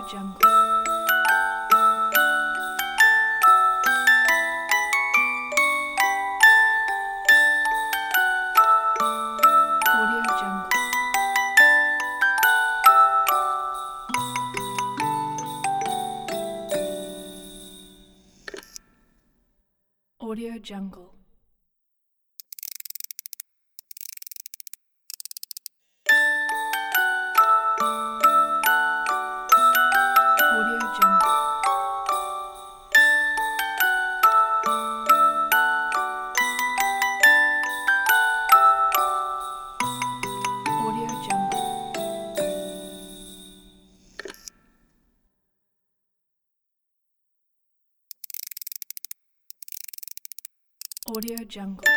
Jungle. Audio Jungle. Audio Jungle. Audio Jungle. Audio Jungle. Audio Jungle.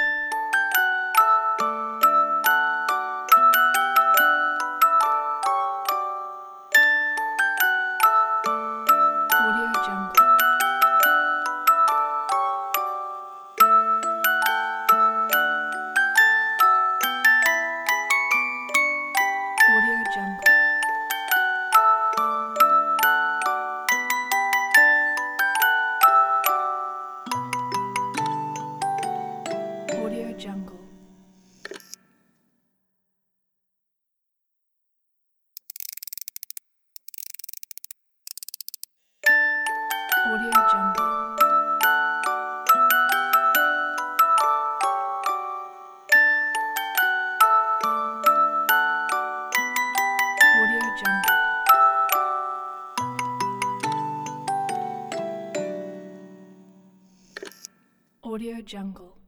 Audio Jungle. Audio Jungle. Audio Jungle. Audio Jungle. Audio Jungle. Audio Jungle.